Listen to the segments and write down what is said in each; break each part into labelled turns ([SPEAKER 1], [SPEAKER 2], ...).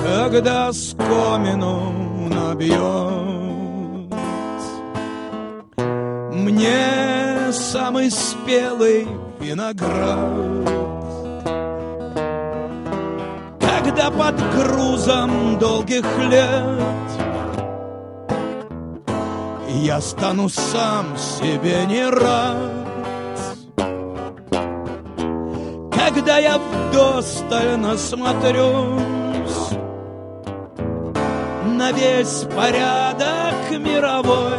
[SPEAKER 1] когда скомину набьет. Мне самый спелый виноград, когда под грузом долгих лет я стану сам себе не рад, когда я вдосталь насмотрюсь на весь порядок мировой,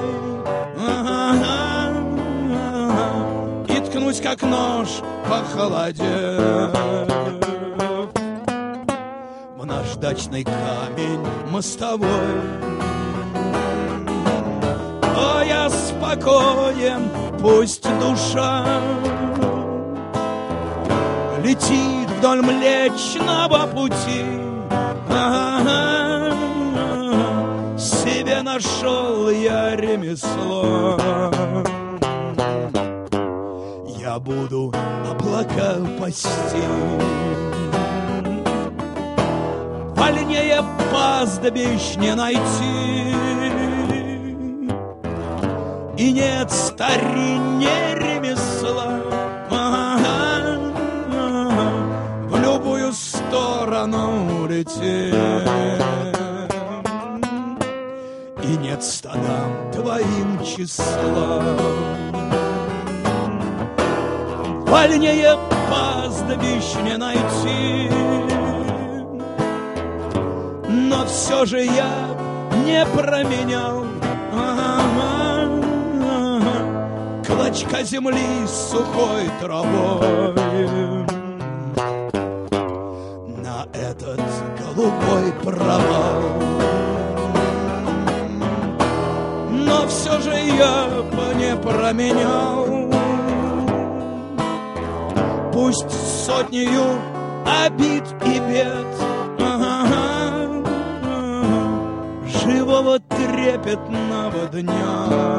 [SPEAKER 1] и ткнусь как нож, похолодев, в наждачный камень мостовой. О, я спокоен, пусть душа летит вдоль Млечного Пути. Себе нашел я ремесло. Я буду облака пасти, вольнее пастбищ не найти. И нет стариннее ремесла, в любую сторону лететь. И нет стадам твоим числа, вольнее пастбищ не найти. Но все же я не променял клочка земли с сухой травой на этот голубой провал. Но все же я не променял, пусть сотнею обид и бед, живого трепетного дня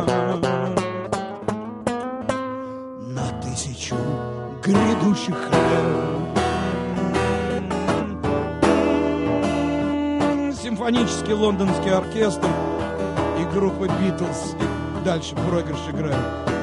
[SPEAKER 1] на 1000 грядущих лет. Симфонический лондонский оркестр и группа Битлз. И дальше проигрыш играет.